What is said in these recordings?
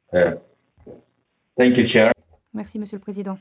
Uh, Thank you, Chair. Merci, Monsieur le Président.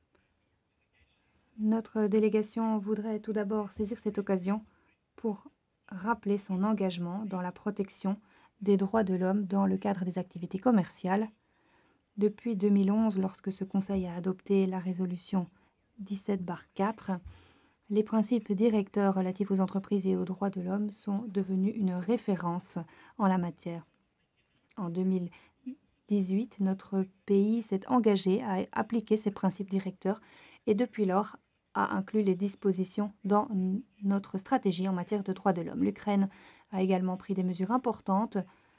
Notre délégation voudrait tout d'abord saisir cette occasion pour rappeler son engagement dans la protection des droits de l'homme dans le cadre des activités commerciales. Depuis 2011, lorsque ce Conseil a adopté la résolution 17/4, les principes directeurs relatifs aux entreprises et aux droits de l'homme sont devenus une référence en la matière. En 2018, notre pays s'est engagé à appliquer ces principes directeurs et depuis lors a inclus les dispositions dans notre stratégie en matière de droits de l'homme. L'Ukraine a également pris des mesures importantes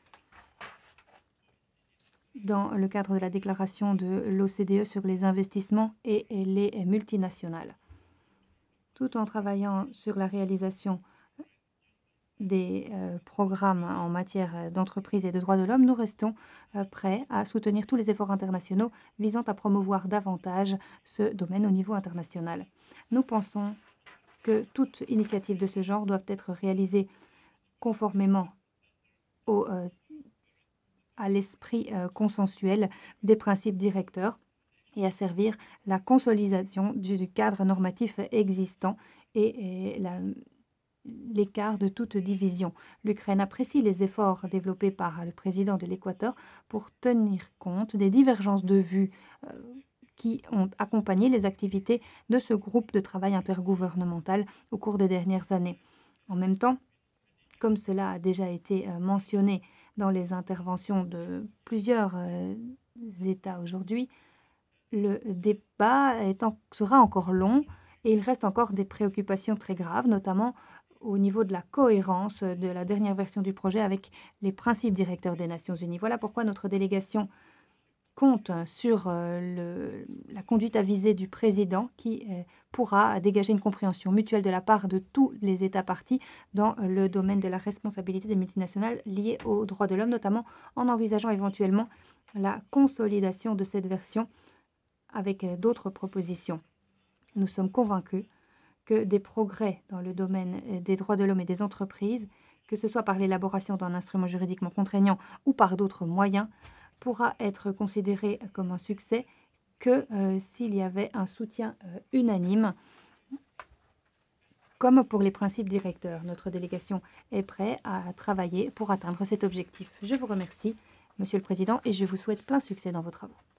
dans le cadre de la déclaration de l'OCDE sur les investissements et les multinationales. Tout en travaillant sur la réalisation des programmes en matière d'entreprise et de droits de l'homme, nous restons prêts à soutenir tous les efforts internationaux visant à promouvoir davantage ce domaine au niveau international. Nous pensons que toute initiative de ce genre doit être réalisée conformément à l'esprit consensuel des principes directeurs et à servir la consolidation du cadre normatif existant et l'écart de toute division. L'Ukraine apprécie les efforts développés par le président de l'Équateur pour tenir compte des divergences de vues qui ont accompagné les activités de ce groupe de travail intergouvernemental au cours des dernières années. En même temps, comme cela a déjà été mentionné dans les interventions de plusieurs États aujourd'hui, le débat sera encore long et il reste encore des préoccupations très graves, notamment au niveau de la cohérence de la dernière version du projet avec les principes directeurs des Nations Unies. Voilà pourquoi notre délégation compte sur la conduite avisée du président qui pourra dégager une compréhension mutuelle de la part de tous les États partis dans le domaine de la responsabilité des multinationales liées aux droits de l'homme, notamment en envisageant éventuellement la consolidation de cette version avec d'autres propositions. Nous sommes convaincus que des progrès dans le domaine des droits de l'homme et des entreprises, que ce soit par l'élaboration d'un instrument juridiquement contraignant ou par d'autres moyens, pourra être considéré comme un succès que s'il y avait un soutien unanime, comme pour les principes directeurs. Notre délégation est prête à travailler pour atteindre cet objectif. Je vous remercie, Monsieur le Président, et je vous souhaite plein succès dans vos travaux.